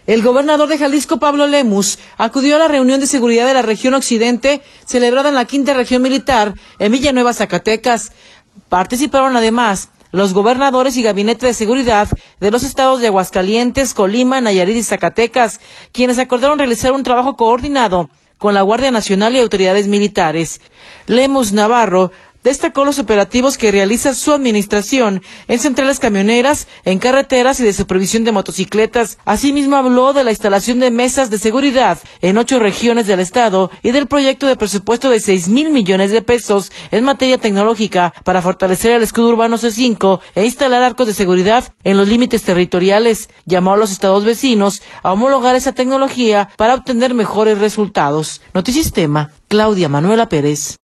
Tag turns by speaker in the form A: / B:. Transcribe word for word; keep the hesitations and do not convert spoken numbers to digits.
A: El gobernador de Jalisco, Pablo Lemus, acudió a la reunión de seguridad de la región occidente celebrada en la quinta región militar en Villanueva, Zacatecas. Participaron además los gobernadores y gabinete de seguridad de los estados de Aguascalientes, Colima, Nayarit y Zacatecas, quienes acordaron realizar un trabajo coordinado con la Guardia Nacional y autoridades militares. Lemus Navarro destacó los operativos que realiza su administración en centrales camioneras, en carreteras y de supervisión de motocicletas. Asimismo habló de la instalación de mesas de seguridad en ocho regiones del estado y del proyecto de presupuesto de seis mil millones de pesos en materia tecnológica para fortalecer el escudo urbano C cinco e instalar arcos de seguridad en los límites territoriales. Llamó a los estados vecinos a homologar esa tecnología para obtener mejores resultados. Notisistema, Claudia Manuela Pérez.